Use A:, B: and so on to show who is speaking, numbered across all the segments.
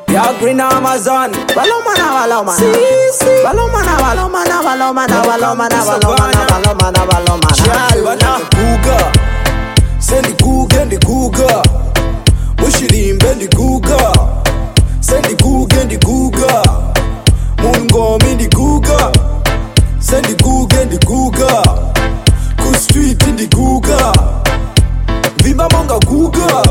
A: Ya green Amazon. Balomana, balomana. Balomana, balomana, balomana, balomana, balomana, balomana, balomana. Chalwana Guga. Sendi Guga, ndi Guga. Mushirimbe ndi Guga. Sendi Guga, ndi Guga. Mungomi ndi Guga. Sendi Guga, ndi Guga. Ku street ndi Guga. Vimba monga Guga.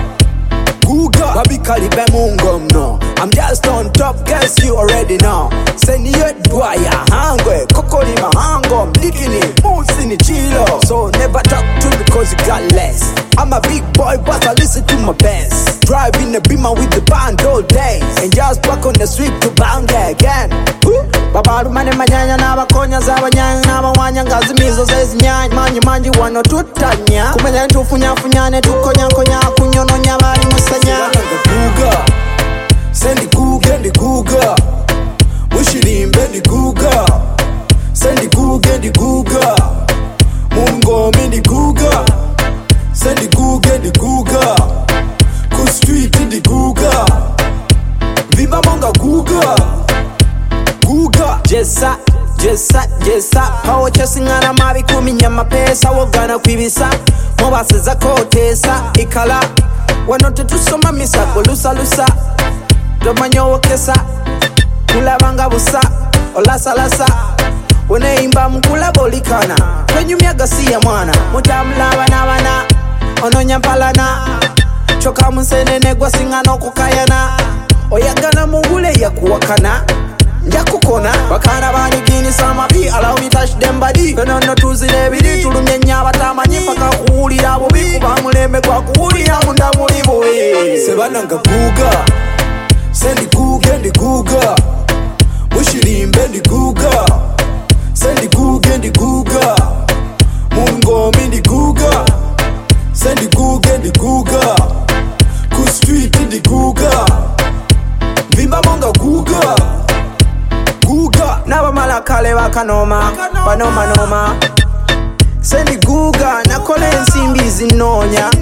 A: Guga, baby Calibe Mungom no. I'm just on top, guess you already know. Send you Dwaya, Hangwe, Kokori Mahangom, Likini, Musini Chilo. So never talk to me cause you got less. I'm a big boy, but I listen to my best. Driving a beamer with the band all day. And just walk on the street to bang again. Babaru mane manyanya na bakonya za banyanya na bawanya ngazimizo zezi nyanya manyi manji wano tutanya kumenya ntufunya funyane tukonya konya kunyono nyabali musanya Guga Sendi Guga ndi Guga Mushirimbe ndi Guga Sendi Guga ndi Guga Mungomi ndi Guga Sendi Guga ndi Guga Ku street ndi Guga Vimba monga Guga Guga Jessa, Jessa, Jessa Power chasing ana mabi kuminyama pesa Wogana kwibisa Mwabaseza kotesa Ikala Wanote tusoma misako lusa lusa Domanyo wakesa Kulabanga busa Olasa lasa Uneimba mkula bolikana Kwenyu miaga siya mwana Mutamla wana wana Ononya mpalana Choka msenene kwa singano kukayana Oyagana mungule ya kuwakana Njakukona Bakana banigini sama bi Allow me touch them body Kenono tuzile bidi Tulumye nyaba tamanyi Paka kuhulira bubi Kubamuleme kwa kuhulira Munda mulibu Sebananga Guga Sendi Guga ndi Guga Mushirimbe ndi Guga Sendi Guga ndi Guga Mungomi ndi Guga Sendi Guga ndi Guga Ku street ndi Guga Vimba monga Guga Guga Naba malakale wakanoma Banoma noma Sendi Guga Nakole nsimbi zinonya